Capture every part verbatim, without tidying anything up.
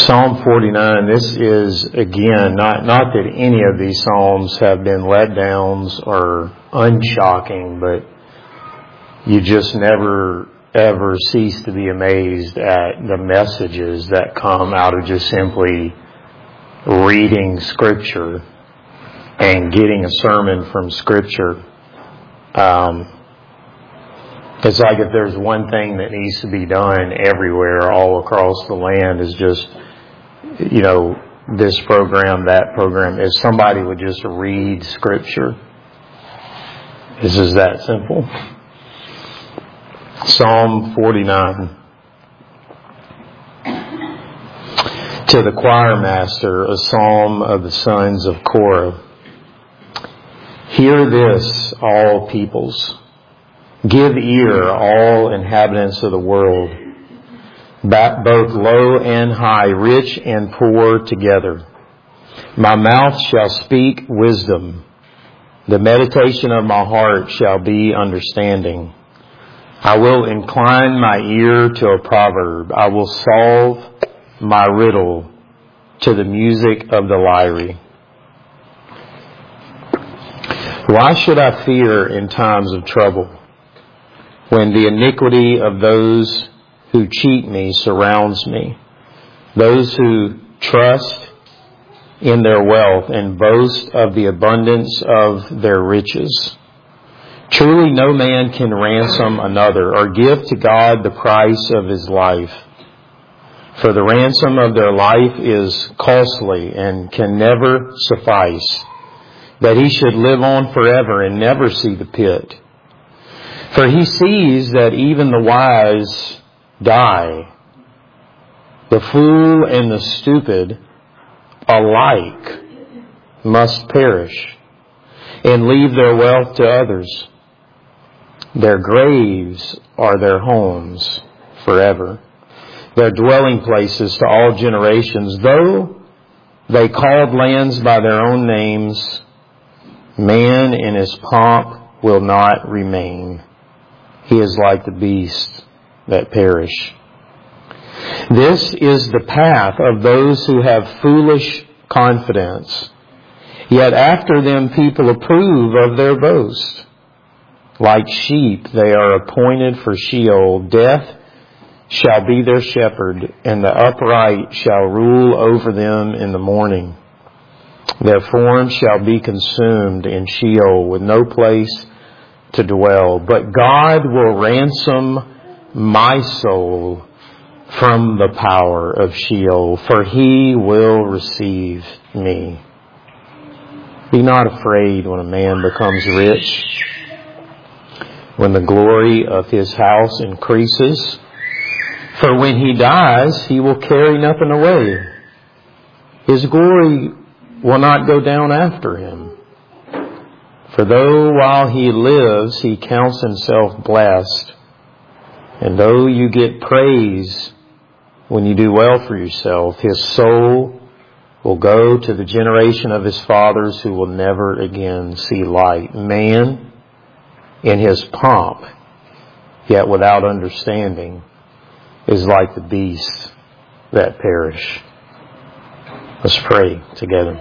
Psalm forty-nine, this is, again, not, not that any of these Psalms have been letdowns or unshocking, but you just never, ever cease to be amazed at the messages that come out of just simply reading Scripture and getting a sermon from Scripture. Um, it's like if there's one thing that needs to be done everywhere, all across the land, is just, you know, this program, that program, if somebody would just read Scripture. This is that simple. Psalm forty-nine. To the choir master, a psalm of the sons of Korah. Hear this, all peoples. Give ear, all inhabitants of the world. Both low and high, rich and poor together. My mouth shall speak wisdom. The meditation of my heart shall be understanding. I will incline my ear to a proverb. I will solve my riddle to the music of the lyre. Why should I fear in times of trouble, when the iniquity of those who cheat me surrounds me, those who trust in their wealth and boast of the abundance of their riches? Truly no man can ransom another or give to God the price of his life. For the ransom of their life is costly and can never suffice, that he should live on forever and never see the pit. For he sees that even the wise die. The fool and the stupid alike must perish and leave their wealth to others. Their graves are their homes forever, their dwelling places to all generations. Though they called lands by their own names, man in his pomp will not remain. He is like the beasts that perish. This is the path of those who have foolish confidence. Yet after them people approve of their boast. Like sheep they are appointed for Sheol. Death shall be their shepherd, and the upright shall rule over them in the morning. Their form shall be consumed in Sheol, with no place to dwell. But God will ransom my soul from the power of Sheol, for he will receive me. Be not afraid when a man becomes rich, when the glory of his house increases. For when he dies, he will carry nothing away. His glory will not go down after him. For though while he lives, he counts himself blessed, and though you get praise when you do well for yourself, his soul will go to the generation of his fathers who will never again see light. Man, in his pomp, yet without understanding, is like the beasts that perish. Let's pray together.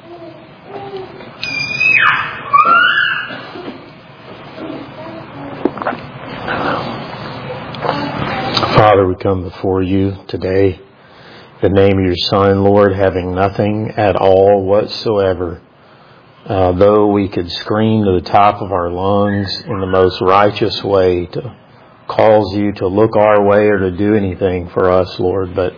Father, we come before you today in the name of your Son, Lord, having nothing at all whatsoever. Uh, though we could scream to the top of our lungs in the most righteous way to cause you to look our way or to do anything for us, Lord, but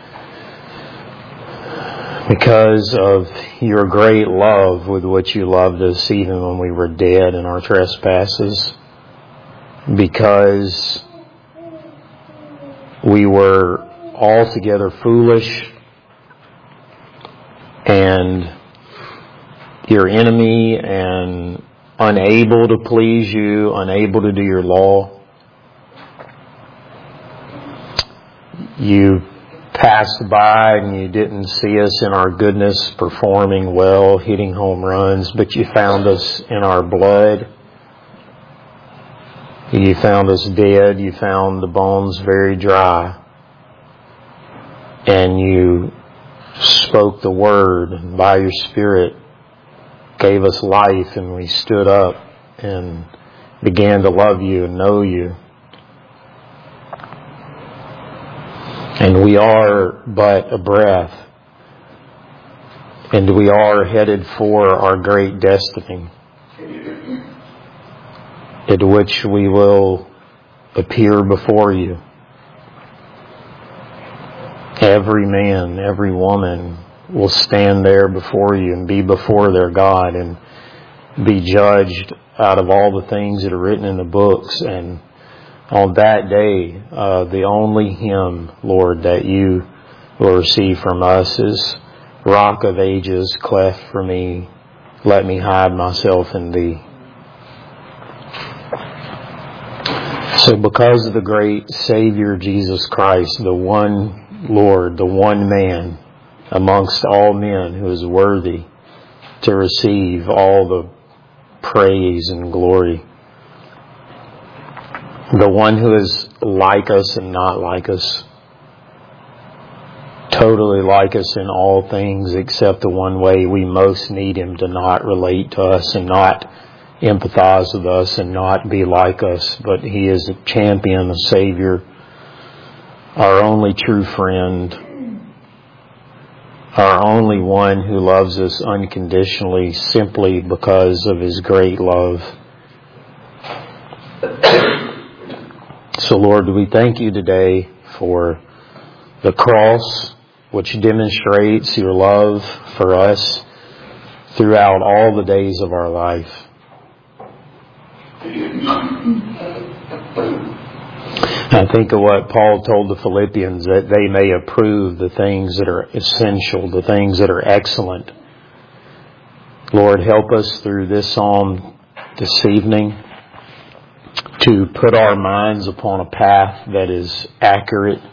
because of your great love with which you loved us even when we were dead in our trespasses, because we were altogether foolish and your enemy and unable to please you, unable to do your law, you passed by and you didn't see us in our goodness, performing well, hitting home runs, but you found us in our blood. You found us dead. You found the bones very dry. And you spoke the word, and by your Spirit gave us life, and we stood up and began to love you and know you. And we are but a breath, and we are headed for our great destiny, at which we will appear before you. Every man, every woman will stand there before you and be before their God and be judged out of all the things that are written in the books. And on that day, uh, the only hymn, Lord, that you will receive from us is Rock of Ages, cleft for me, let me hide myself in thee. So because of the great Savior Jesus Christ, the one Lord, the one man amongst all men who is worthy to receive all the praise and glory, the one who is like us and not like us, totally like us in all things except the one way we most need Him to not relate to us and not empathize with us and not be like us. But He is a champion, a Savior, our only true friend, our only one who loves us unconditionally simply because of His great love. So Lord, we thank you today for the cross, which demonstrates your love for us throughout all the days of our life. I think of what Paul told the Philippians, that they may approve the things that are essential, the things that are excellent. Lord, help us through this psalm this evening to put our minds upon a path that is accurate.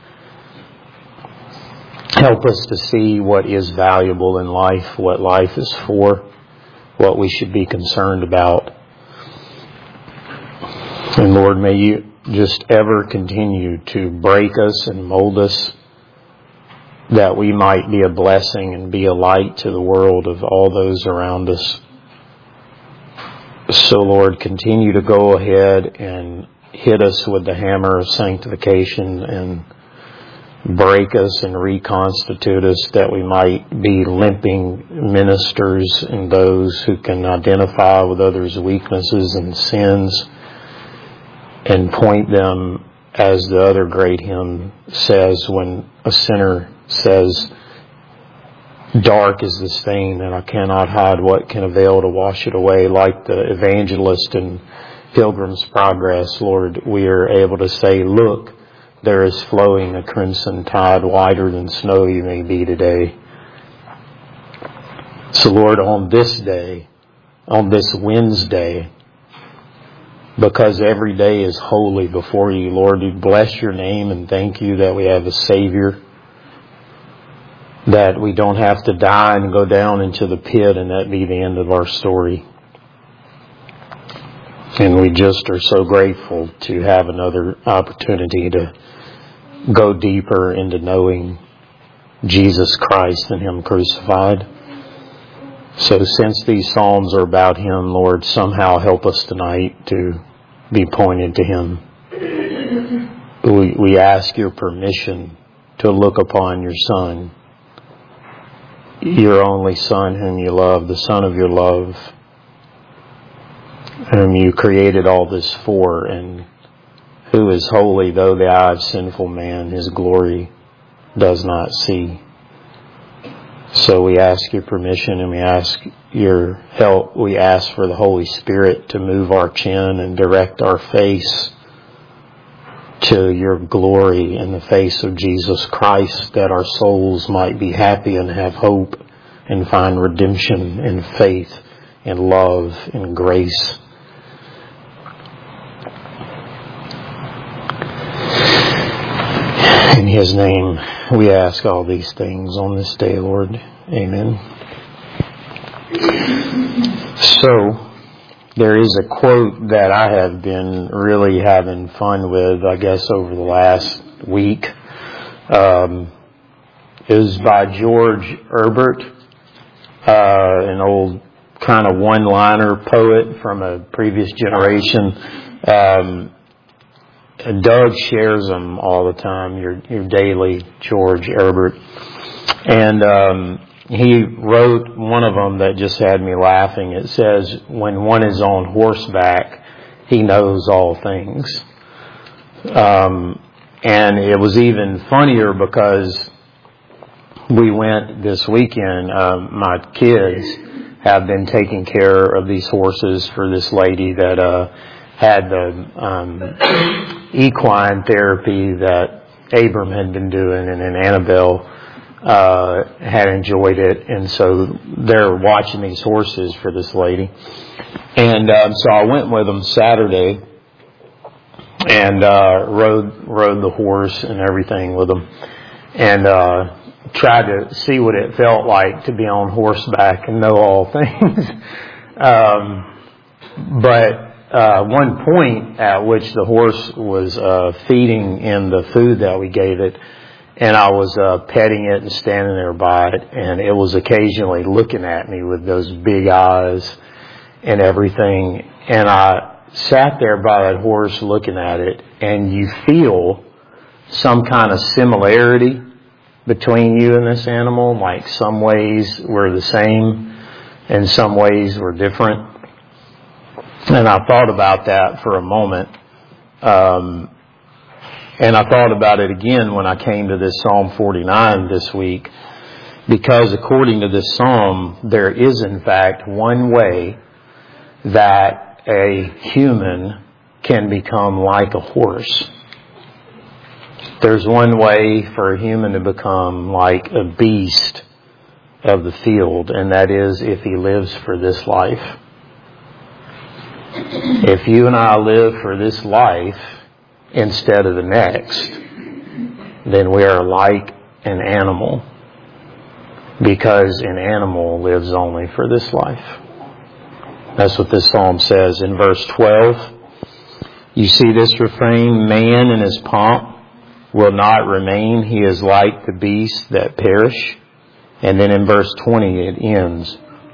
Help us to see what is valuable in life, what life is for, what we should be concerned about. And Lord, may you just ever continue to break us and mold us, that we might be a blessing and be a light to the world of all those around us. So Lord, continue to go ahead and hit us with the hammer of sanctification and break us and reconstitute us, that we might be limping ministers and those who can identify with others' weaknesses and sins and point them, as the other great hymn says, when a sinner says, dark is the stain that I cannot hide, what can avail to wash it away? Like the evangelist in Pilgrim's Progress, Lord, we are able to say, look, there is flowing a crimson tide, whiter than snow you may be today. So Lord, on this day, on this Wednesday, because every day is holy before you, Lord, we bless your name and thank you that we have a Savior, that we don't have to die and go down into the pit and that be the end of our story. And we just are so grateful to have another opportunity to go deeper into knowing Jesus Christ and Him crucified. So since these psalms are about Him, Lord, somehow help us tonight to be pointed to Him. We, we ask your permission to look upon your Son, your only Son whom you love, the Son of your love, whom you created all this for, and who is holy, though the eye of sinful man His glory does not see. So we ask your permission and we ask your help. We ask for the Holy Spirit to move our chin and direct our face to your glory in the face of Jesus Christ, that our souls might be happy and have hope and find redemption and faith and love and grace. In His name, we ask all these things on this day, Lord. Amen. So, there is a quote that I have been really having fun with, I guess, over the last week. Um, It was by George Herbert, uh, an old kind of one-liner poet from a previous generation. Um, Doug shares them all the time, your, your daily George Herbert. And um, he wrote one of them that just had me laughing. It says, when one is on horseback, he knows all things. Um, and it was even funnier because we went this weekend. Um, my kids have been taking care of these horses for this lady that uh, had the um, equine therapy that Abram had been doing, and then Annabelle uh, had enjoyed it. And so they're watching these horses for this lady. And um, so I went with them Saturday and uh, rode rode the horse and everything with them, and uh, tried to see what it felt like to be on horseback and know all things. um, but uh, one point at which the horse was uh, feeding in the food that we gave it, and I was uh, petting it and standing there by it, and it was occasionally looking at me with those big eyes and everything. And I sat there by that horse looking at it, and you feel some kind of similarity between you and this animal, like some ways we're the same and some ways we're different. And I thought about that for a moment. Um, and I thought about it again when I came to this Psalm forty-nine this week, because according to this psalm, there is in fact one way that a human can become like a horse. There's one way for a human to become like a beast of the field, and that is if he lives for this life. If you and I live for this life instead of the next, then we are like an animal, because an animal lives only for this life. That's what this psalm says in verse twelve. You see this refrain, man in his pomp will not remain. He is like the beasts that perish. And then in verse twenty it ends.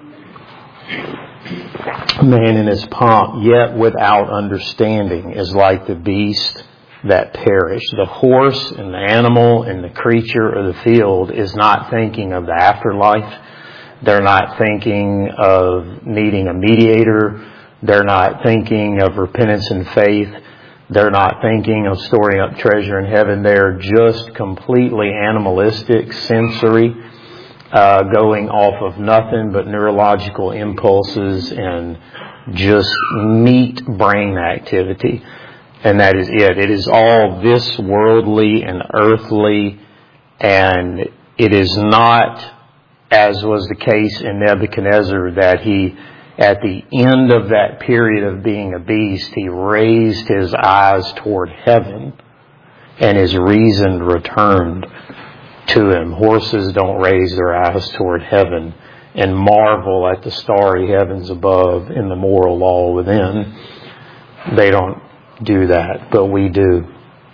Man in his pomp, yet without understanding, is like the beast that perish. The horse and the animal and the creature of the field is not thinking of the afterlife. They're not thinking of needing a mediator. They're not thinking of repentance and faith. They're not thinking of storing up treasure in heaven. They're just completely animalistic, sensory, uh, going off of nothing but neurological impulses and just meat brain activity. And that is it. It is all this worldly and earthly, and it is not, as was the case in Nebuchadnezzar, that he, at the end of that period of being a beast, he raised his eyes toward heaven and his reason returned to him. Horses don't raise their eyes toward heaven and marvel at the starry heavens above and the moral law within. They don't do that, but we do.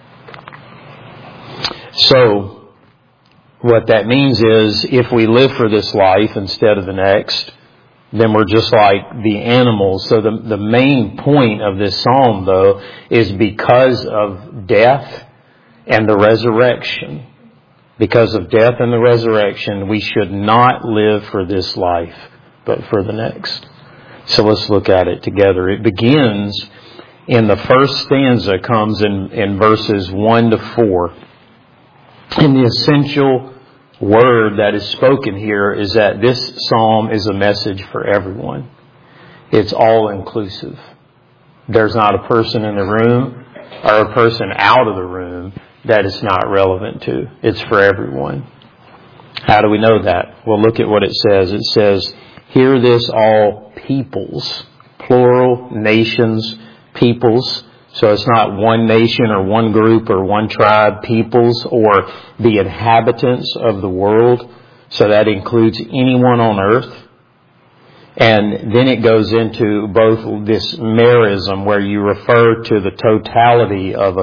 So, what that means is, if we live for this life instead of the next, then we're just like the animals. So the, the main point of this psalm, though, is because of death and the resurrection. Because of death and the resurrection, we should not live for this life, but for the next. So let's look at it together. It begins in the first stanza, comes in, in verses one to four. And the essential word that is spoken here is that this psalm is a message for everyone. It's all inclusive. There's not a person in the room or a person out of the room that it's not relevant to. It's for everyone. How do we know that? Well, look at what it says. It says, hear this, all peoples, plural, nations, peoples. So it's not one nation or one group or one tribe, peoples, or the inhabitants of the world. So that includes anyone on earth. And then it goes into both this merism, where you refer to the totality of a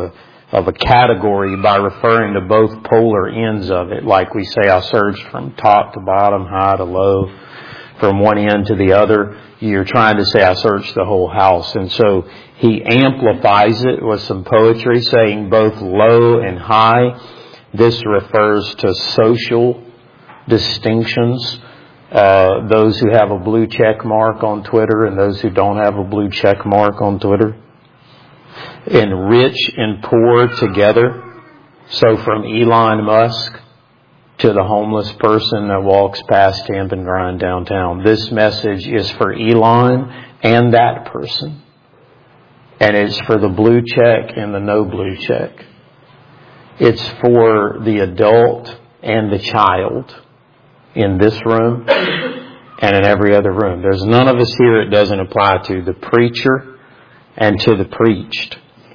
of a category by referring to both polar ends of it. Like we say, I searched from top to bottom, high to low, from one end to the other. You're trying to say I searched the whole house. And so he amplifies it with some poetry, saying both low and high. This refers to social distinctions. Uh, those who have a blue check mark on Twitter and those who don't have a blue check mark on Twitter. And rich and poor together. So from Elon Musk to the homeless person that walks past Tamp and Grind downtown. This message is for Elon and that person. And it's for the blue check and the no blue check. It's for the adult and the child in this room and in every other room. There's none of us here it doesn't apply to. The preacher and to the preached.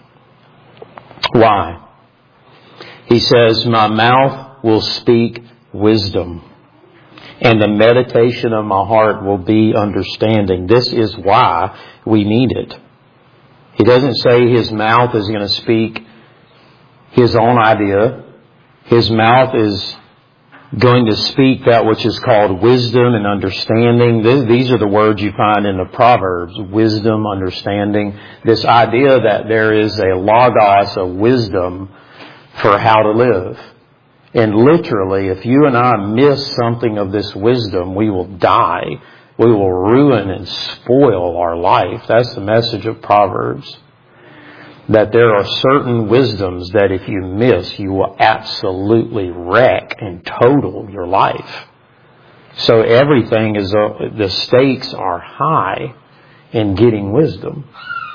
Why? He says, my mouth will speak wisdom, and the meditation of my heart will be understanding. This is why we need it. He doesn't say his mouth is going to speak his own idea. His mouth is going to speak that which is called wisdom and understanding. These are the words you find in the Proverbs. Wisdom, understanding. This idea that there is a logos, a wisdom for how to live. And literally, if you and I miss something of this wisdom, we will die. We will ruin and spoil our life. That's the message of Proverbs. That there are certain wisdoms that if you miss, you will absolutely wreck and total your life. So everything is, uh, the stakes are high in getting wisdom.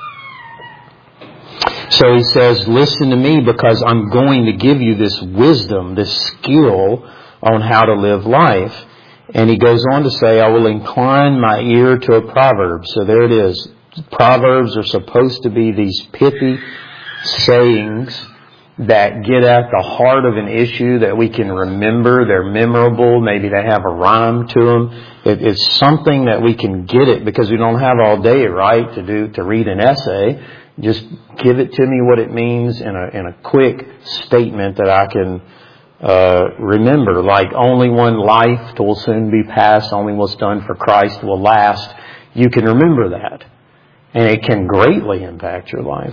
So he says, listen to me because I'm going to give you this wisdom, this skill on how to live life. And he goes on to say, I will incline my ear to a proverb. So there it is. Proverbs are supposed to be these pithy sayings that get at the heart of an issue that we can remember. They're memorable. Maybe they have a rhyme to them. It, it's something that we can get it because we don't have all day, right, to do to read an essay. Just give it to me what it means in a in a quick statement that I can uh remember. Like only one life will soon be past. Only what's done for Christ will last. You can remember that. And it can greatly impact your life.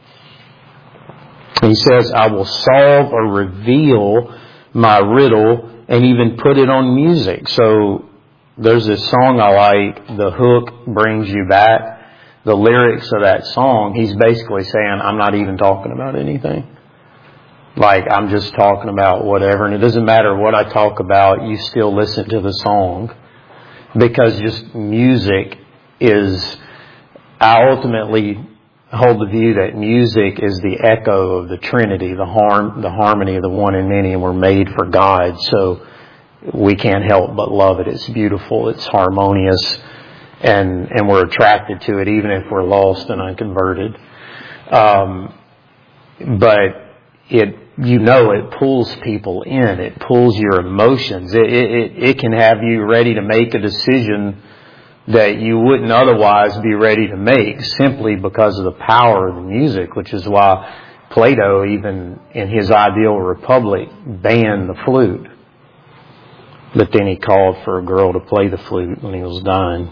He says, I will solve or reveal my riddle and even put it on music. So there's this song I like, The Hook Brings You Back. The lyrics of that song, he's basically saying, I'm not even talking about anything. Like, I'm just talking about whatever. And it doesn't matter what I talk about, you still listen to the song. Because just music is... I ultimately hold the view that music is the echo of the Trinity, the harm, the harmony of the one and many, and we're made for God. So we can't help but love it. It's beautiful. It's harmonious. And, and we're attracted to it even if we're lost and unconverted. Um, but it, you know, it pulls people in. It pulls your emotions. It, it, it can have you ready to make a decision that you wouldn't otherwise be ready to make simply because of the power of the music, which is why Plato, even in his Ideal Republic, banned the flute. But then he called for a girl to play the flute when he was dying.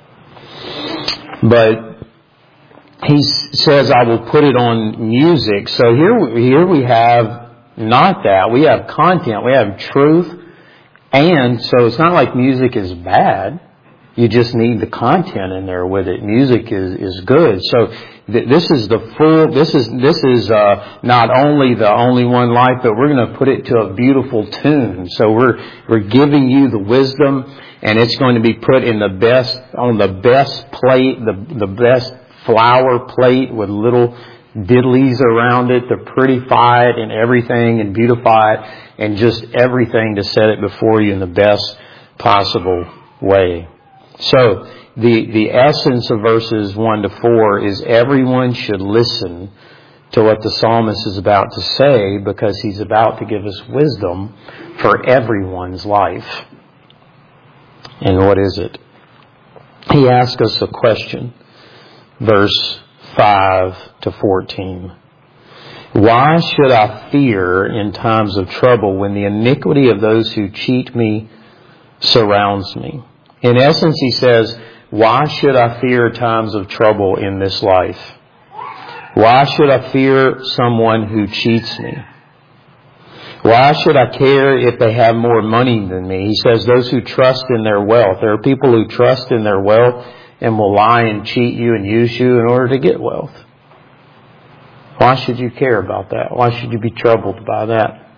But he says, I will put it on music. So here, here we have not that. We have content. We have truth. And so it's not like music is bad. You just need the content in there with it. Music is, is good. So th- this is the full, this is, this is, uh, not only the only one life, but we're going to put it to a beautiful tune. So we're, we're giving you the wisdom, and it's going to be put in the best, on the best plate, the, the best flower plate with little diddlies around it to prettify it and everything and beautify it and just everything to set it before you in the best possible way. So the, the essence of verses one to four is everyone should listen to what the psalmist is about to say because he's about to give us wisdom for everyone's life. And what is it? He asks us a question. Verse five to fourteen. Why should I fear in times of trouble when the iniquity of those who cheat me surrounds me? In essence, he says, why should I fear times of trouble in this life? Why should I fear someone who cheats me? Why should I care if they have more money than me? He says those who trust in their wealth. There are people who trust in their wealth and will lie and cheat you and use you in order to get wealth. Why should you care about that? Why should you be troubled by that?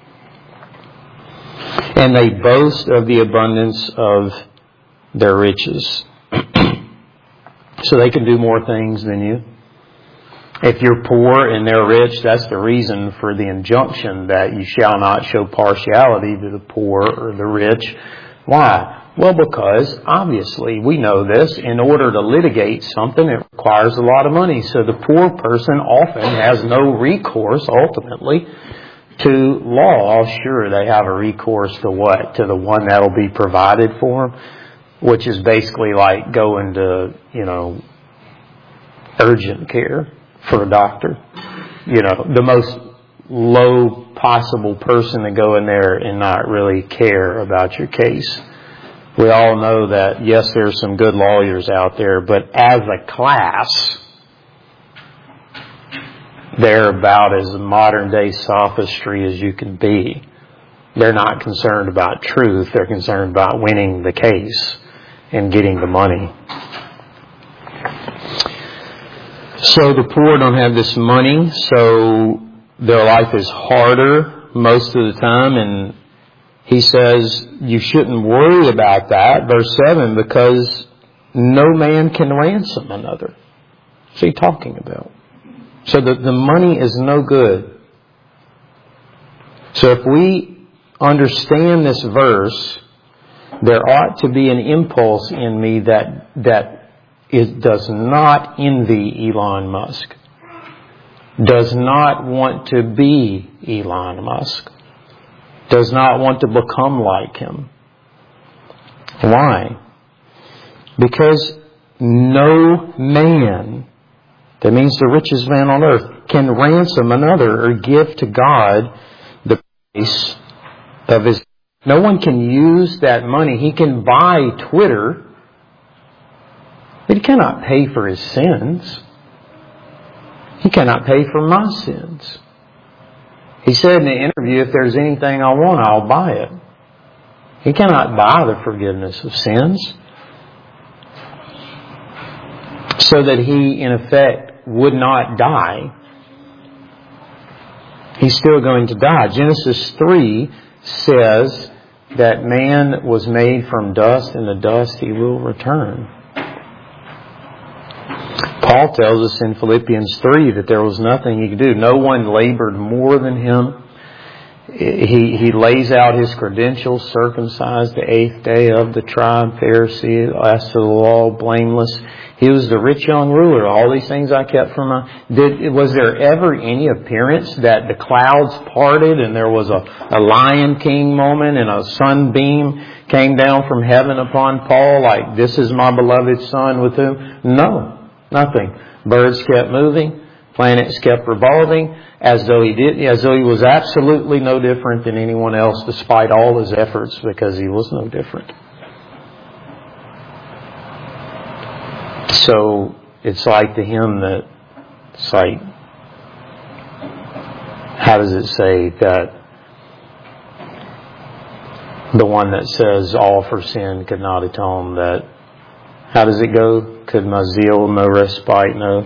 And they boast of the abundance of their riches. So they can do more things than you. If you're poor and they're rich, that's the reason for the injunction that you shall not show partiality to the poor or the rich. Why? Well, because obviously we know this. In order to litigate something, it requires a lot of money. So the poor person often has no recourse ultimately to law. Sure, they have a recourse to what? To the one that will be provided for them, which is basically like going to, you know, urgent care for a doctor. You know, the most low possible person to go in there and not really care about your case. We all know that, yes, there's some good lawyers out there, but as a class, they're about as modern day sophistry as you can be. They're not concerned about truth. They're concerned about winning the case and getting the money. So the poor don't have this money, so their life is harder most of the time. And he says you shouldn't worry about that, verse seven, because no man can ransom another. What's he talking about? So the, the money is no good. So if we understand this verse, there ought to be an impulse in me that that it does not envy Elon Musk, does not want to be Elon Musk, does not want to become like him. Why? Because no man, that means the richest man on earth, can ransom another or give to God the price of his. No one can use that money. He can buy Twitter, but he cannot pay for his sins. He cannot pay for my sins. He said in the interview, if there's anything I want, I'll buy it. He cannot buy the forgiveness of sins. So that he, in effect, would not die. He's still going to die. Genesis three says that man was made from dust, and the dust he will return. Paul tells us in Philippians three that there was nothing he could do. No one labored more than him. He, he lays out his credentials: circumcised the eighth day, of the tribe, Pharisee, last of the law, blameless. He was the rich young ruler. All these things I kept from my... Did, was there ever any appearance that the clouds parted and there was a, a Lion King moment and a sunbeam came down from heaven upon Paul like, this is my beloved son with whom? No, nothing. Birds kept moving. Planets kept revolving as though he did, as though he was absolutely no different than anyone else despite all his efforts, because he was no different. So it's like the hymn that it's like, how does it say that the one that says all for sin could not atone, that how does it go? Could my zeal no respite know?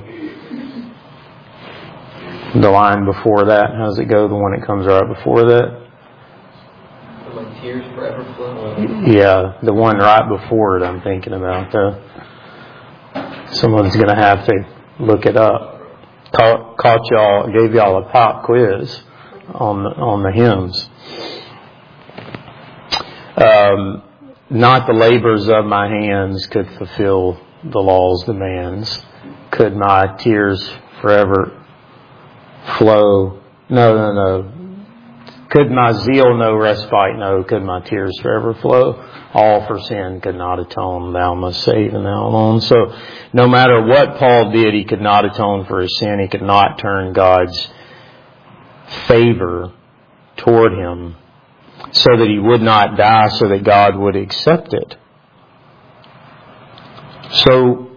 The line before that, how does it go? The one that comes right before that? My tears forever flow. Yeah, the one right before it I'm thinking about though. Someone's going to have to look it up. Caught, caught y'all, gave y'all a pop quiz on the, on the hymns. Um, not the labors of my hands could fulfill the law's demands. Could my tears forever flow? No, no, no. Could my zeal no respite know? Could my tears forever flow? All for sin could not atone. Thou must save, and thou alone. So no matter what Paul did, he could not atone for his sin. He could not turn God's favor toward him so that he would not die, so that God would accept it. So,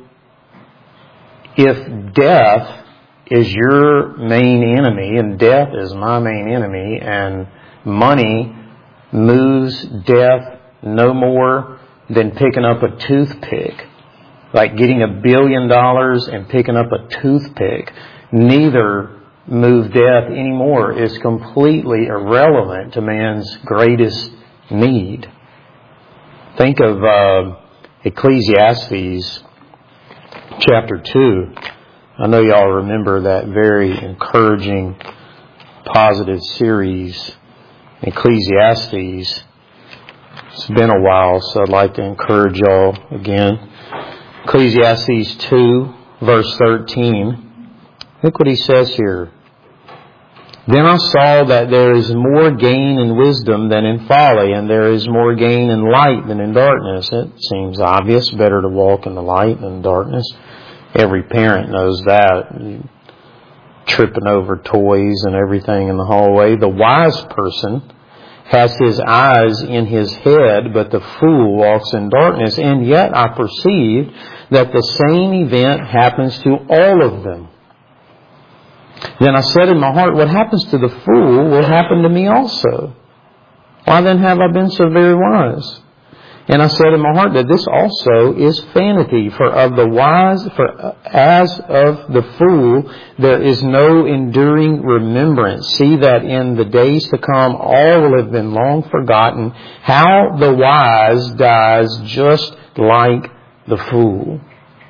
if death is your main enemy, and death is my main enemy, and money moves death no more than picking up a toothpick, like getting a billion dollars and picking up a toothpick, neither move death anymore, is completely irrelevant to man's greatest need. Think of uh, Ecclesiastes chapter two. I know y'all remember that very encouraging, positive series, Ecclesiastes. It's been a while, so I'd like to encourage y'all again. Ecclesiastes two, verse thirteen. Look what he says here. Then I saw that there is more gain in wisdom than in folly, and there is more gain in light than in darkness. It seems obvious. Better to walk in the light than in darkness. Every parent knows that. Tripping over toys and everything in the hallway. The wise person has his eyes in his head, but the fool walks in darkness. And yet I perceived that the same event happens to all of them. Then I said in my heart, what happens to the fool will happen to me also. Why then have I been so very wise? And I said in my heart that this also is vanity, for of the wise, for as of the fool, there is no enduring remembrance. See that in the days to come all will have been long forgotten, how the wise dies just like the fool.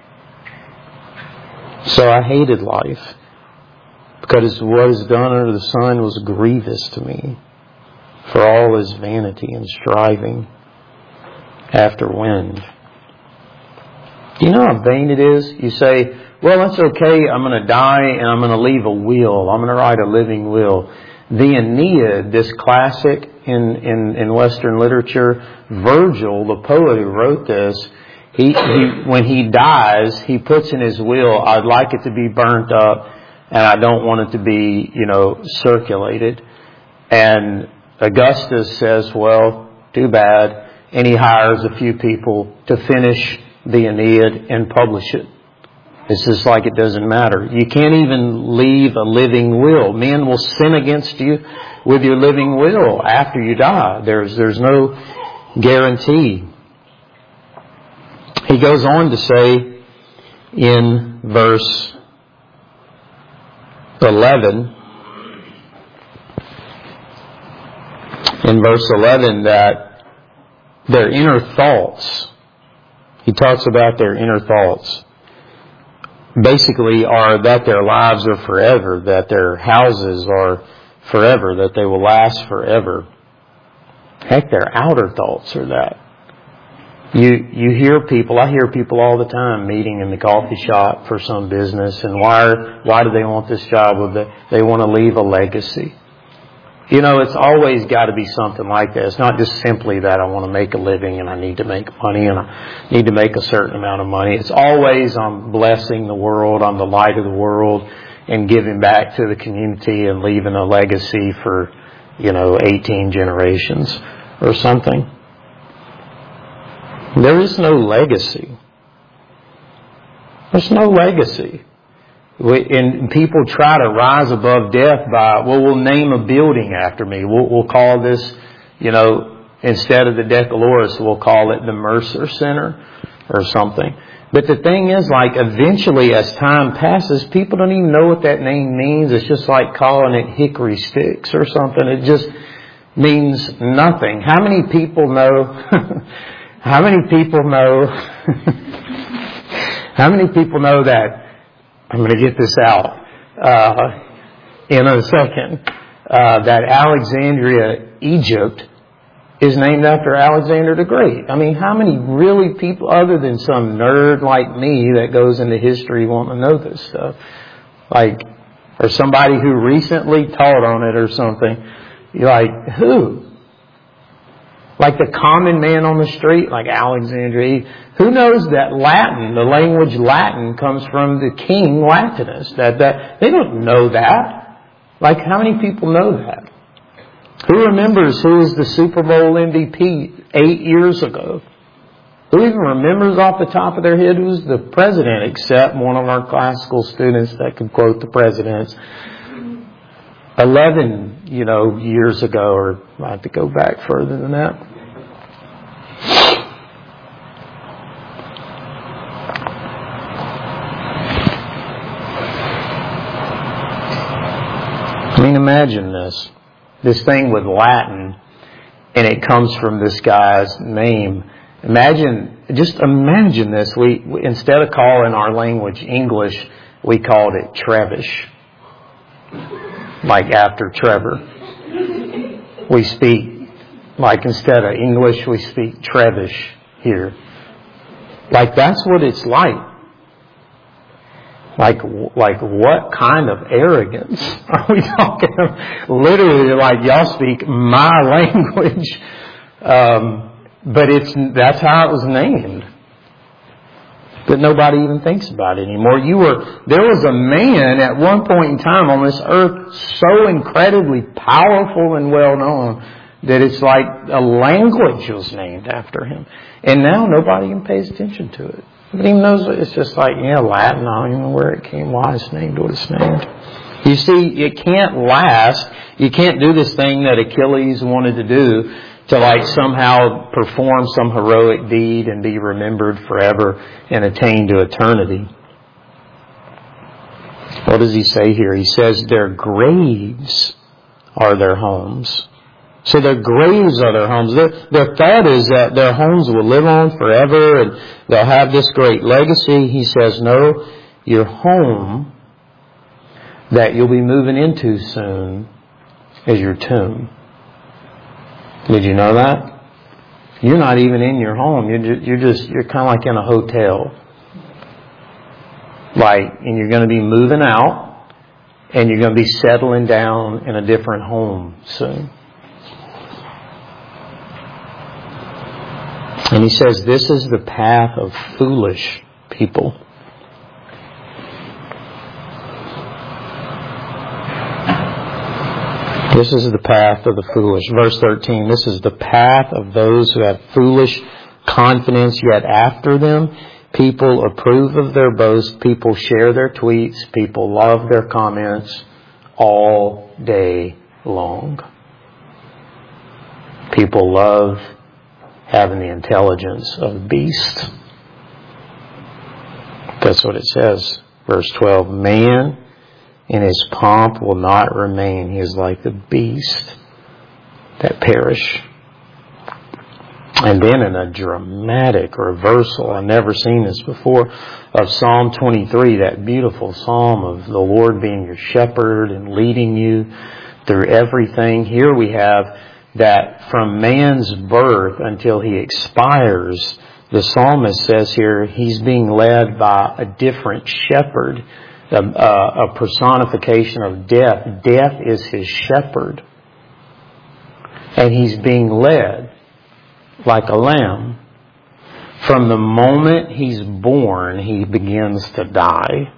So I hated life, because what is done under the sun was grievous to me, for all is vanity and striving after wind. Do you know how vain it is? You say, well, that's okay, I'm going to die and I'm going to leave a will. I'm going to write a living will. The Aeneid, this classic in, in, in Western literature, Virgil, the poet who wrote this, he, he when he dies, he puts in his will, I'd like it to be burnt up, and I don't want it to be, you know, circulated. And Augustus says, well, too bad. And he hires a few people to finish the Aeneid and publish it. It's just like it doesn't matter. You can't even leave a living will. Men will sin against you with your living will after you die. There's, there's no guarantee. He goes on to say in verse eleven, in verse eleven, that their inner thoughts, he talks about their inner thoughts, basically are that their lives are forever, that their houses are forever, that they will last forever. Heck, their outer thoughts are that. You you hear people, I hear people all the time meeting in the coffee shop for some business, and why are, why do they want this job? Well, they, they want to leave a legacy. You know, it's always got to be something like that. It's not just simply that I want to make a living and I need to make money and I need to make a certain amount of money. It's always I'm blessing the world, I'm the light of the world, and giving back to the community and leaving a legacy for, you know, eighteen generations or something. There is no legacy. There's no legacy. We, and people try to rise above death by, well, we'll name a building after me. We'll, we'll call this, you know, instead of the Decaloris, we'll call it the Mercer Center or something. But the thing is, like, eventually as time passes, people don't even know what that name means. It's just like calling it Hickory Sticks or something. It just means nothing. How many people know... How many people know, how many people know that, I'm going to get this out uh, in a second, uh, that Alexandria, Egypt, is named after Alexander the Great. I mean, how many really people, other than some nerd like me that goes into history, want to know this stuff? Like, or somebody who recently taught on it or something. You're like, who? Like the common man on the street, like Alexandria. Who knows that Latin, the language Latin, comes from the king Latinus? That, that they don't know that. Like, how many people know that? Who remembers who was the Super Bowl M V P eight years ago? Who even remembers off the top of their head who was the president, except one of our classical students that could quote the presidents eleven, you know, years ago, or I have to go back further than that. I mean, imagine this. This thing with Latin, and it comes from this guy's name. Imagine, just imagine this. We, we instead of calling our language English, we called it Trevish. Like after Trevor. We speak, like instead of English, we speak Trevish here. Like that's what it's like. Like, like what kind of arrogance are we talking about? Literally, like y'all speak my language. Um, but it's, that's how it was named. But nobody even thinks about it anymore. You were, there was a man at one point in time on this earth so incredibly powerful and well known that it's like a language was named after him. And now nobody even pays attention to it. Nobody even knows. It's just like, yeah, Latin. I don't even know where it came, why it's named what it's named. You see, it can't last. You can't do this thing that Achilles wanted to do, to like somehow perform some heroic deed and be remembered forever and attain to eternity. What does he say here? He says their graves are their homes. So their graves are their homes. Their, their thought is that their homes will live on forever and they'll have this great legacy. He says, no, your home that you'll be moving into soon is your tomb. Did you know that? You're not even in your home. You're just, you're just, you're kind of like in a hotel. Like, and you're going to be moving out and you're going to be settling down in a different home soon. And he says, this is the path of foolish people. This is the path of the foolish. Verse thirteen, this is the path of those who have foolish confidence, yet after them people approve of their boast, people share their tweets, people love their comments all day long. People love having the intelligence of a beast. That's what it says. Verse twelve, man in his pomp will not remain. He is like the beast that perish. And then in a dramatic reversal, I've never seen this before, of Psalm twenty-three, that beautiful psalm of the Lord being your shepherd and leading you through everything. Here we have that from man's birth until he expires, the psalmist says here he's being led by a different shepherd. A, a personification of death. Death is his shepherd. And he's being led like a lamb. From the moment he's born, he begins to die.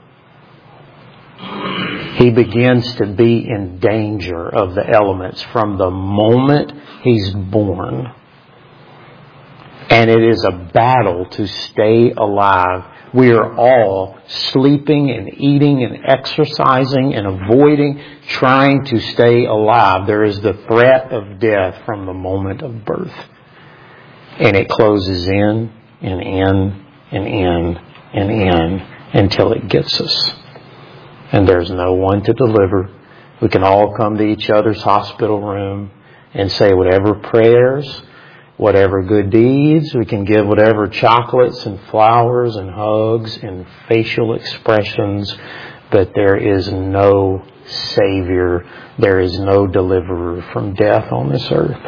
He begins to be in danger of the elements from the moment he's born. And it is a battle to stay alive. We are all sleeping and eating and exercising and avoiding, trying to stay alive. There is the threat of death from the moment of birth. And it closes in and in and in and in until it gets us. And there's no one to deliver. We can all come to each other's hospital room and say whatever prayers, whatever good deeds, we can give whatever chocolates and flowers and hugs and facial expressions, but there is no Savior, there is no deliverer from death on this earth.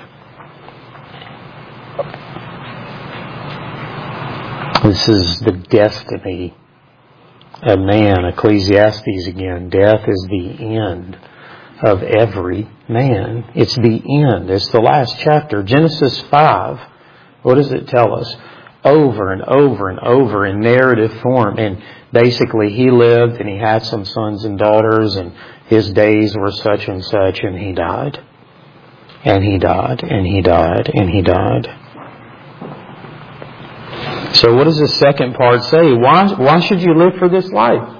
This is the destiny of man. Ecclesiastes again. Death is the end of every man. It's the end. It's the last chapter. Genesis five. What does it tell us? Over and over and over in narrative form. And basically he lived and he had some sons and daughters, and his days were such and such, and he died. And he died, and he died, and he died. So what does the second part say? Why, why should you live for this life?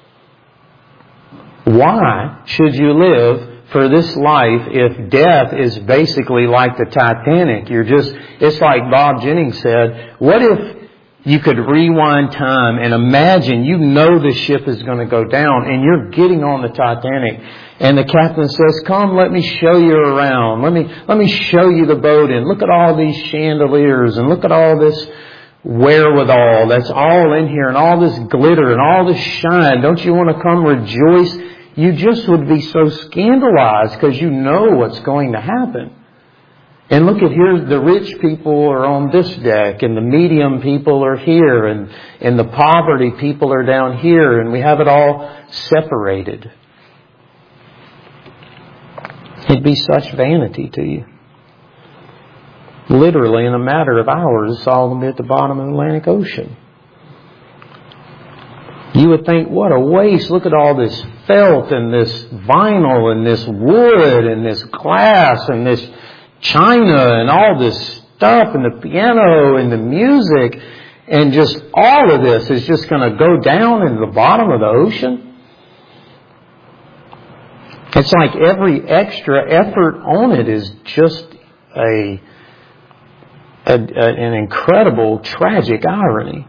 Why should you live for this life if death is basically like the Titanic? You're just, it's like Bob Jennings said, what if you could rewind time and imagine you know the ship is going to go down and you're getting on the Titanic and the captain says, come, let me show you around. Let me, let me show you the boat and look at all these chandeliers and look at all this wherewithal that's all in here and all this glitter and all this shine. Don't you want to come rejoice? You just would be so scandalized because you know what's going to happen. And look at here, the rich people are on this deck and the medium people are here and, and the poverty people are down here and we have it all separated. It'd be such vanity to you. Literally in a matter of hours, it's all going to be at the bottom of the Atlantic Ocean. You would think, what a waste. Look at all this felt and this vinyl and this wood and this glass and this china and all this stuff and the piano and the music and just all of this is just going to go down into the bottom of the ocean. It's like every extra effort on it is just a, a, a an incredible tragic irony.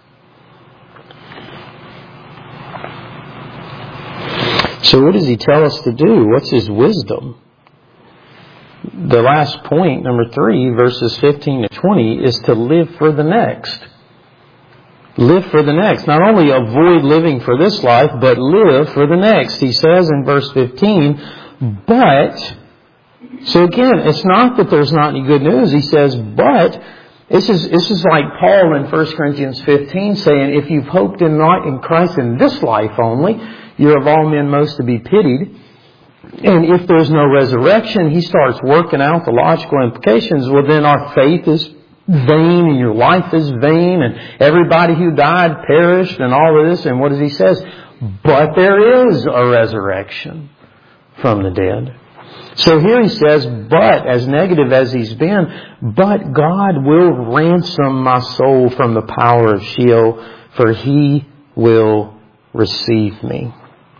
So what does he tell us to do? What's his wisdom? The last point, number three, verses fifteen to twenty, is to live for the next. Live for the next. Not only avoid living for this life, but live for the next. He says in verse fifteen, but, so again, it's not that there's not any good news. He says, but, this is, this is like Paul in First Corinthians fifteen saying, if you've hoped in, not in Christ in this life only, you're of all men most to be pitied. And if there's no resurrection, he starts working out the logical implications. Well, then our faith is vain and your life is vain and everybody who died perished and all of this. And what does he say? But there is a resurrection from the dead. So here he says, but, as negative as he's been, but God will ransom my soul from the power of Sheol, for he will receive me.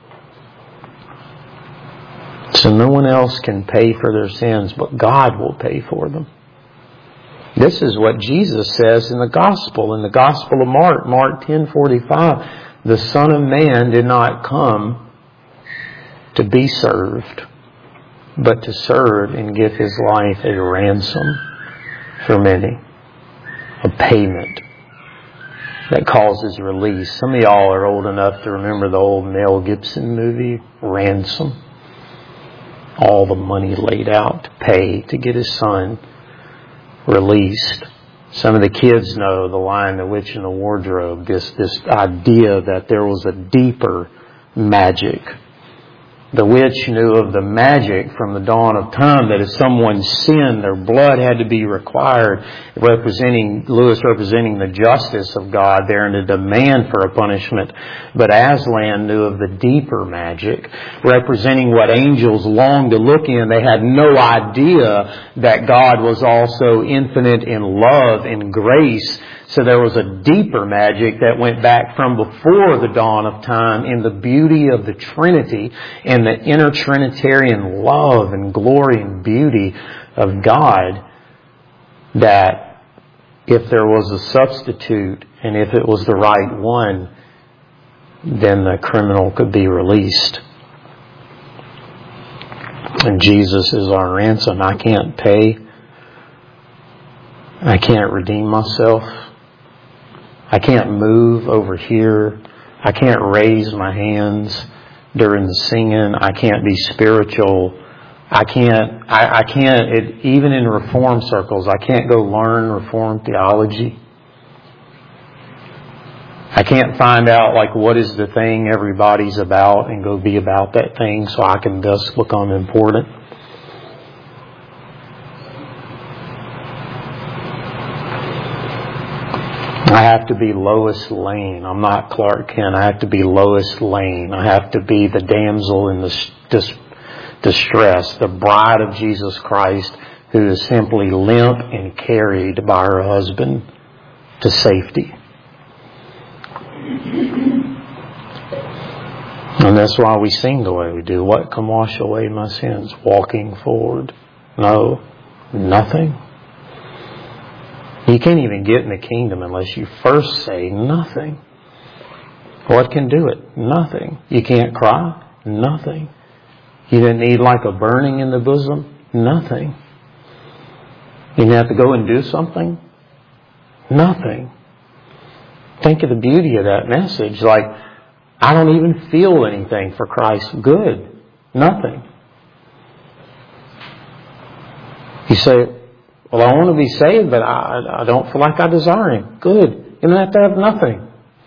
So no one else can pay for their sins, but God will pay for them. This is what Jesus says in the Gospel. In the Gospel of Mark, Mark ten forty-five, the Son of Man did not come to be served, but to serve and give His life a ransom for many. A payment that causes release. Some of y'all are old enough to remember the old Mel Gibson movie, Ransom. All the money laid out to pay to get his son released. Some of the kids know the line, The Witch in the Wardrobe, this, this idea that there was a deeper magic. The witch knew of the magic from the dawn of time, that if someone sinned, their blood had to be required, representing, Lewis representing the justice of God there and the demand for a punishment. But Aslan knew of the deeper magic, representing what angels longed to look in. They had no idea that God was also infinite in love and grace. So there was a deeper magic that went back from before the dawn of time in the beauty of the Trinity and the inner Trinitarian love and glory and beauty of God, that if there was a substitute and if it was the right one, then the criminal could be released. And Jesus is our ransom. I can't pay. I can't redeem myself. I can't move over here. I can't raise my hands during the singing. I can't be spiritual. I can't, I, I can't, it, even in Reform circles, I can't go learn Reformed theology. I can't find out, like, what is the thing everybody's about and go be about that thing so I can thus become important. I have to be Lois Lane. I'm not Clark Kent. I have to be Lois Lane. I have to be the damsel in the dis- distress, the bride of Jesus Christ, who is simply limp and carried by her husband to safety. And that's why we sing the way we do. What can wash away my sins? Walking forward. No, nothing. You can't even get in the kingdom unless you first say nothing. What can do it? Nothing. You can't cry? Nothing. You didn't need like a burning in the bosom? Nothing. You didn't have to go and do something? Nothing. Think of the beauty of that message. Like, I don't even feel anything for Christ. Good. Nothing. You say, well, I want to be saved, but I, I don't feel like I desire Him. Good. You don't have to have nothing.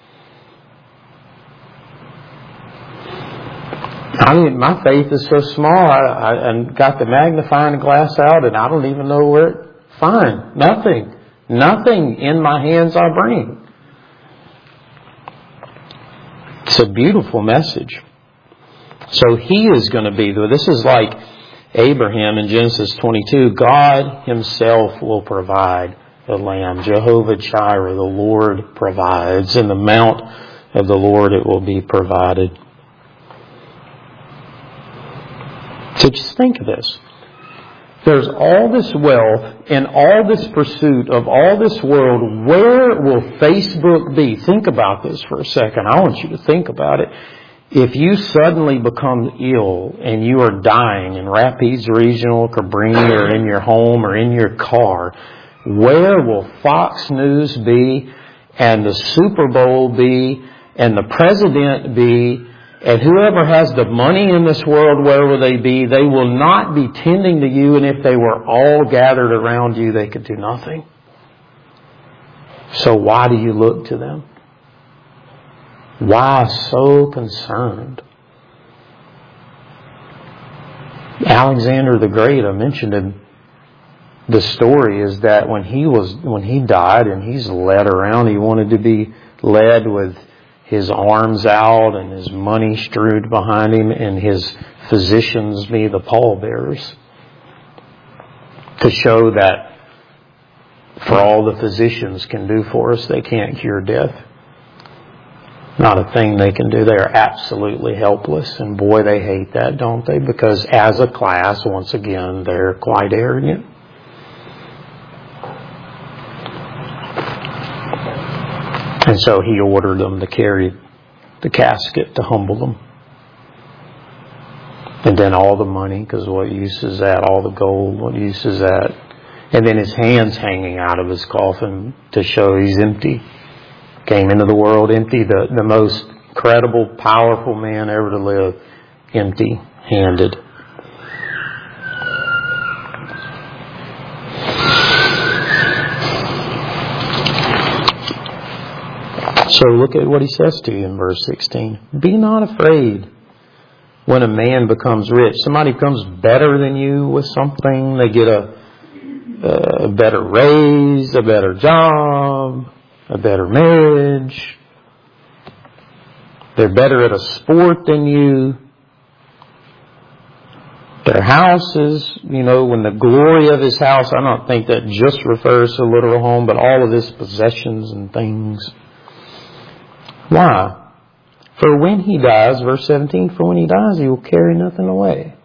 I mean, my faith is so small, I, I, I got the magnifying glass out, and I don't even know where it... Fine. Nothing. Nothing in my hands I bring. It's a beautiful message. So He is going to be there. This is like Abraham in Genesis twenty-two. God Himself will provide the lamb. Jehovah Jireh, the Lord provides. In the mount of the Lord it will be provided. So just think of this. There's all this wealth and all this pursuit of all this world. Where will Facebook be? Think about this for a second. I want you to think about it. If you suddenly become ill and you are dying in Rapides Regional, Cabrini, or in your home or in your car, where will Fox News be and the Super Bowl be and the president be? And whoever has the money in this world, where will they be? They will not be tending to you. And if they were all gathered around you, they could do nothing. So why do you look to them? Why so concerned? Alexander the Great, I mentioned in the story, is that when he was when he died and he's led around, he wanted to be led with his arms out and his money strewed behind him, and his physicians be the pallbearers, to show that for all the physicians can do for us, they can't cure death. Not a thing they can do. They are absolutely helpless. And boy, they hate that, don't they? Because as a class, once again, they're quite arrogant. And so he ordered them to carry the casket to humble them. And then all the money, because what use is that? All the gold, what use is that? And then his hands hanging out of his coffin to show he's empty. Came into the world empty, the, the most credible, powerful man ever to live, empty-handed. So look at what he says to you in verse sixteen. Be not afraid when a man becomes rich. Somebody becomes better than you with something. They get a, a better raise, a better job, a better marriage. They're better at a sport than you. Their houses, you know, when the glory of his house, I don't think that just refers to a literal home, but all of his possessions and things. Why? For when he dies, verse seventeen, for when he dies, he will carry nothing away.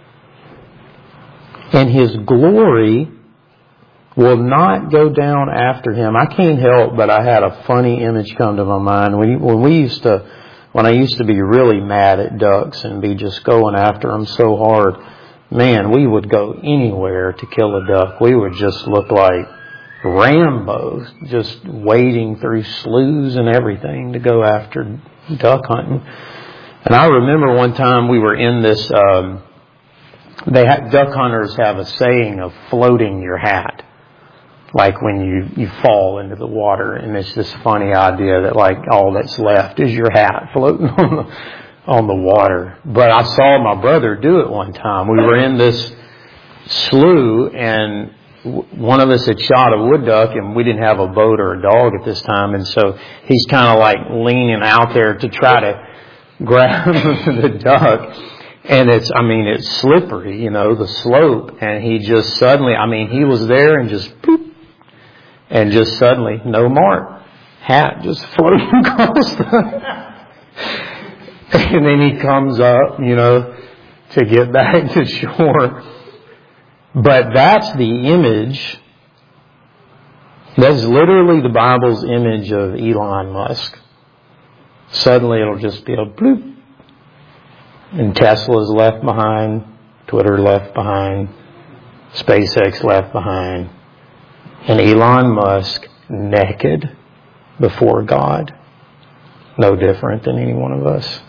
And his glory will not go down after him. I can't help but I had a funny image come to my mind. When, when we used to, when I used to be really mad at ducks and be just going after them so hard, man, we would go anywhere to kill a duck. We would just look like Rambo, just wading through sloughs and everything to go after duck hunting. And I remember one time we were in this, um, they have, duck hunters have a saying of floating your hat. Like when you, you fall into the water, and it's this funny idea that like all that's left is your hat floating on the, on the water. But I saw my brother do it one time. We were in this slough, and one of us had shot a wood duck, and we didn't have a boat or a dog at this time, and so he's kind of like leaning out there to try to grab the duck, and it's, I mean, it's slippery, you know, the slope, and he just suddenly, I mean, he was there and just poop, and just suddenly, no mark, hat just floating across the, and then he comes up, you know, to get back to shore. But that's the image. That's literally the Bible's image of Elon Musk. Suddenly it'll just be a bloop. And Tesla's left behind. Twitter left behind. SpaceX left behind. And Elon Musk naked before God. No different than any one of us.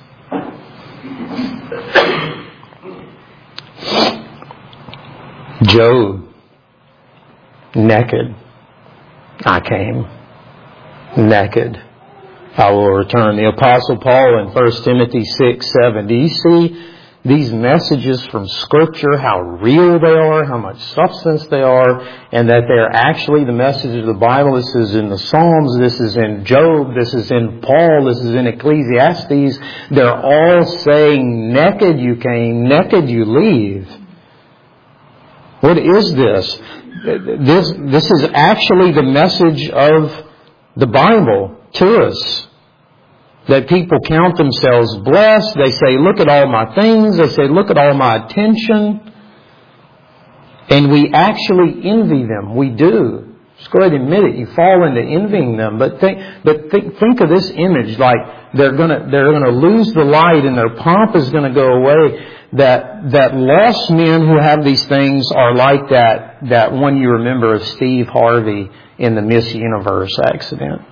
Job, naked, I came. Naked, I will return. The Apostle Paul in First Timothy six seven. Do you see these messages from Scripture, how real they are, how much substance they are, and that they're actually the message of the Bible? This is in the Psalms, this is in Job, this is in Paul, this is in Ecclesiastes. They're all saying, naked you came, naked you leave. What is this? This, this is actually the message of the Bible to us. That people count themselves blessed. They say, look at all my things. They say, look at all my attention. And we actually envy them. We do. Just go ahead and admit it. You fall into envying them. But think, but think, think of this image like they're gonna, they're gonna lose the light and their pomp is gonna go away. That, that lost men who have these things are like that, that one you remember of Steve Harvey in the Miss Universe accident.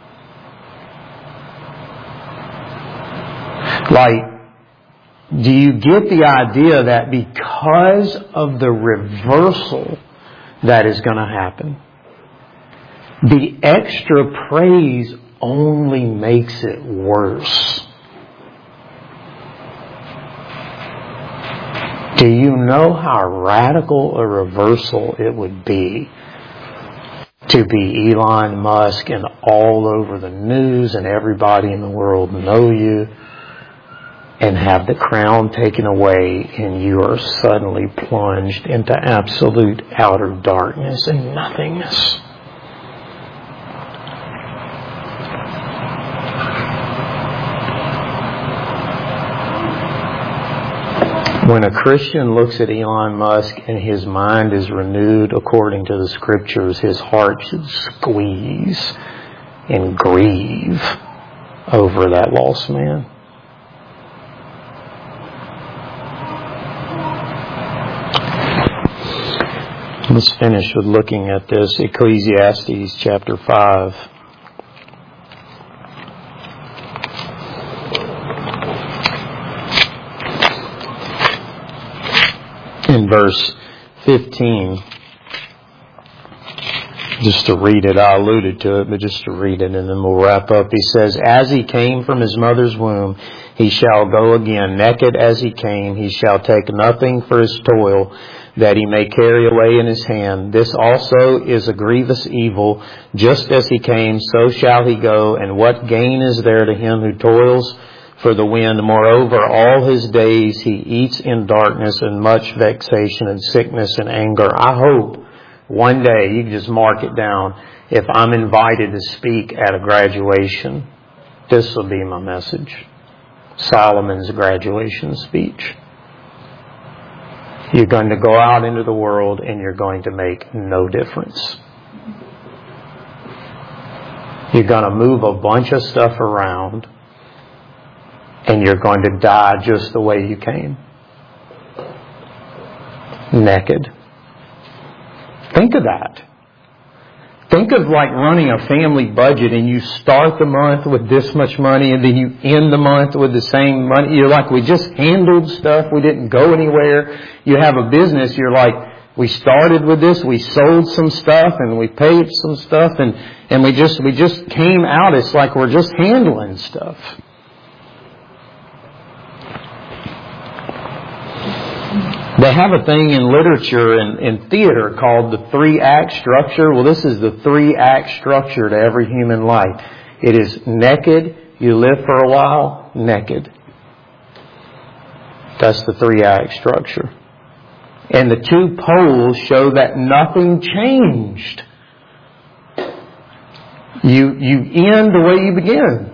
Like, do you get the idea that because of the reversal that is going to happen, the extra praise only makes it worse? Do you know how radical a reversal it would be to be Elon Musk and all over the news and everybody in the world know you and have the crown taken away and you are suddenly plunged into absolute outer darkness and nothingness? When a Christian looks at Elon Musk and his mind is renewed according to the Scriptures, his heart should squeeze and grieve over that lost man. Let's finish with looking at this. Ecclesiastes chapter five. In verse fifteen, just to read it, I alluded to it, but just to read it and then we'll wrap up. He says, as he came from his mother's womb, he shall go again. Naked as he came, he shall take nothing for his toil that he may carry away in his hand. This also is a grievous evil. Just as he came, so shall he go. And what gain is there to him who toils for the wind? Moreover, all his days he eats in darkness and much vexation and sickness and anger. I hope one day, you can just mark it down, if I'm invited to speak at a graduation, this will be my message. Solomon's graduation speech. You're going to go out into the world and you're going to make no difference. You're going to move a bunch of stuff around and you're going to die just the way you came. Naked. Think of that. Think of like running a family budget and you start the month with this much money and then you end the month with the same money. You're like, we just handled stuff. We didn't go anywhere. You have a business. You're like, we started with this. We sold some stuff and we paid some stuff and, and we just, we just came out. It's like we're just handling stuff. They have a thing in literature and in theater called the three-act structure. Well, this is the three-act structure to every human life. It is naked, you live for a while, naked. That's the three-act structure. And the two poles show that nothing changed. You, you end the way you begin.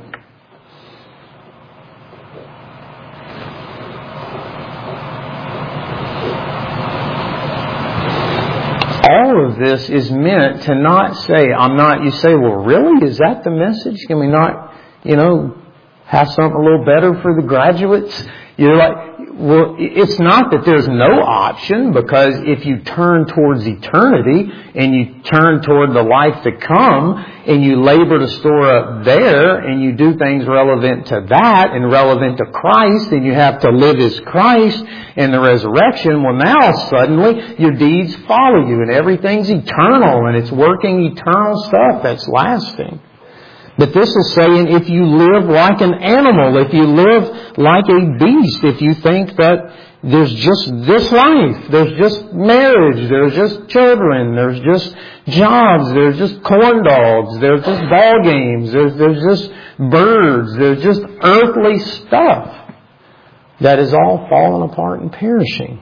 All of this is meant to not say, I'm not, you say, well, really? Is that the message? Can we not, you know, have something a little better for the graduates? You're like, well, it's not that there's no option, because if you turn towards eternity and you turn toward the life to come and you labor to store up there and you do things relevant to that and relevant to Christ and you have to live as Christ in the resurrection, well, now suddenly your deeds follow you and everything's eternal and it's working eternal stuff that's lasting. But this is saying if you live like an animal, if you live like a beast, if you think that there's just this life, there's just marriage, there's just children, there's just jobs, there's just corn dogs, there's just ball games, there's, there's just birds, there's just earthly stuff that is all falling apart and perishing.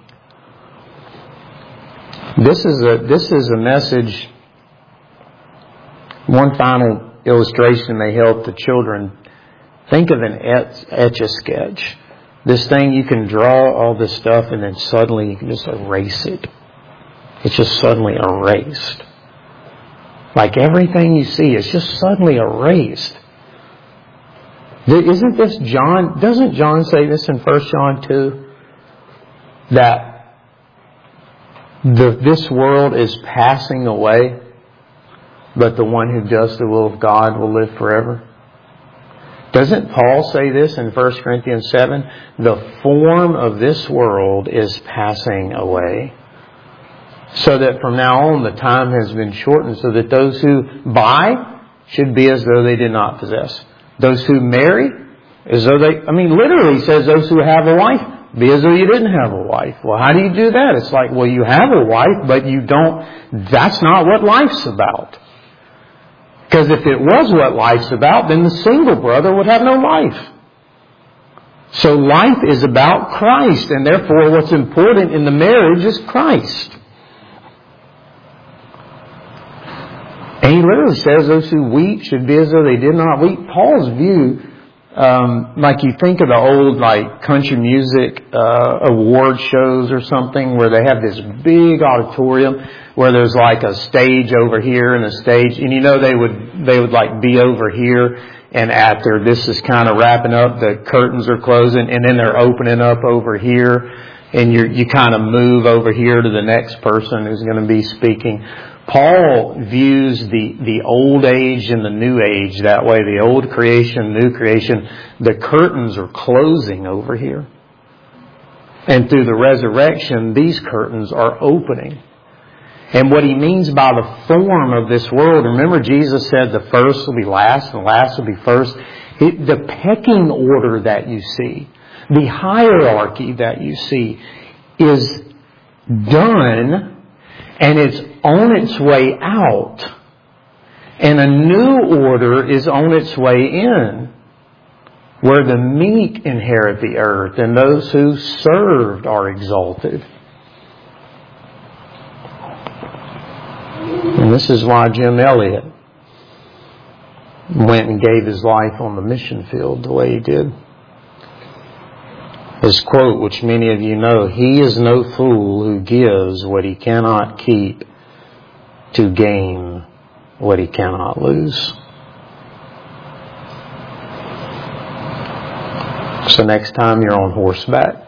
This is a, this is a message. One final illustration may help the children. Think of an Etch-a-Sketch. This thing, you can draw all this stuff and then suddenly you can just erase it. It's just suddenly erased. Like everything you see is just suddenly erased. Isn't this John, doesn't John say this in First John two? That the, this world is passing away, but the one who does the will of God will live forever. Doesn't Paul say this in First Corinthians seven? The form of this world is passing away. So that from now on the time has been shortened, so that those who buy should be as though they did not possess. Those who marry, as though they, I mean, literally says those who have a wife, be as though you didn't have a wife. Well, how do you do that? It's like, well, you have a wife, but you don't, that's not what life's about. Because if it was what life's about, then the single brother would have no life. So life is about Christ, and therefore what's important in the marriage is Christ. And he literally says those who weep should be as though they did not weep. Paul's view, um, like you think of the old like country music uh, award shows or something where they have this big auditorium where there's like a stage over here and a stage, and you know they would they would like be over here, and after this is kind of wrapping up, the curtains are closing, and then they're opening up over here, and you you kind of move over here to the next person who's going to be speaking. Paul views the, the old age and the new age that way. The old creation, new creation. The curtains are closing over here. And through the resurrection, these curtains are opening. And what he means by the form of this world, remember Jesus said the first will be last and the last will be first. It, the pecking order that you see, the hierarchy that you see is done, and it's on its way out. And a new order is on its way in, where the meek inherit the earth and those who served are exalted. And this is why Jim Elliot went and gave his life on the mission field the way he did. His quote, which many of you know, "He is no fool who gives what he cannot keep to gain what he cannot lose." So next time you're on horseback,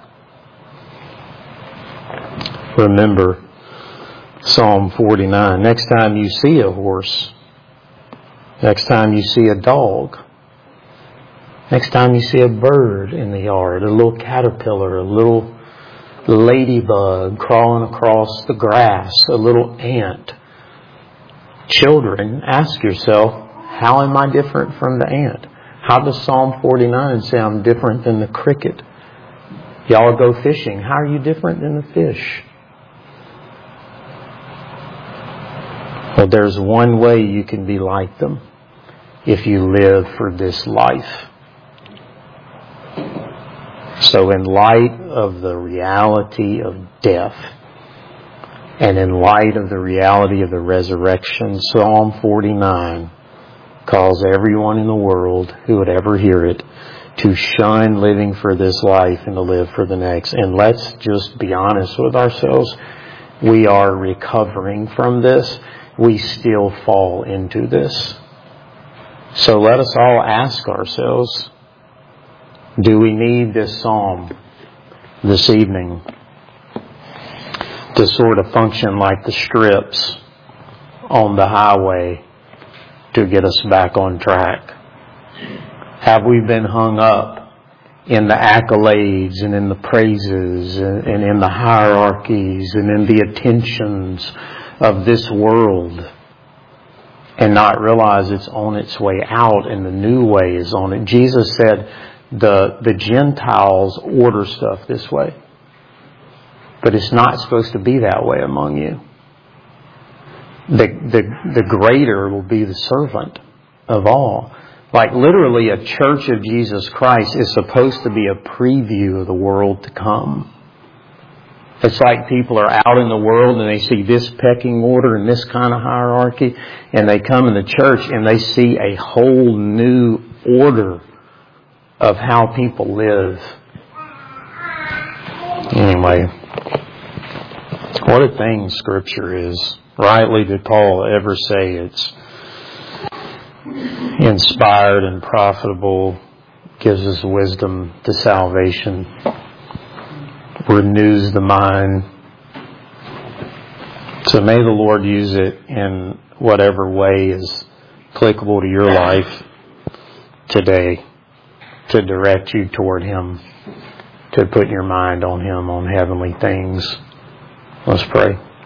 remember Psalm forty-nine. Next time you see a horse, next time you see a dog, next time you see a bird in the yard, a little caterpillar, a little ladybug crawling across the grass, a little ant. Children, ask yourself, how am I different from the ant? How does Psalm forty-nine say I'm different than the cricket? Y'all go fishing. How are you different than the fish? Well, there's one way you can be like them. If you live for this life. So in light of the reality of death, and in light of the reality of the resurrection, Psalm forty-nine calls everyone in the world who would ever hear it to shun living for this life and to live for the next. And let's just be honest with ourselves. We are recovering from this. We still fall into this. So let us all ask ourselves, do we need this psalm this evening to sort of function like the strips on the highway to get us back on track? Have we been hung up in the accolades and in the praises and, and in the hierarchies and in the attentions of this world and not realize it's on its way out and the new way is on it? Jesus said the, the Gentiles order stuff this way. But it's not supposed to be that way among you. The, the, the greater will be the servant of all. Like literally a church of Jesus Christ is supposed to be a preview of the world to come. It's like people are out in the world and they see this pecking order and this kind of hierarchy, and they come in the church and they see a whole new order of how people live. Anyway, what a thing Scripture is. Rightly did Paul ever say it's inspired and profitable, gives us wisdom to salvation, renews the mind. So may the Lord use it in whatever way is applicable to your life today to direct you toward Him, to put your mind on Him, on heavenly things. Let's pray.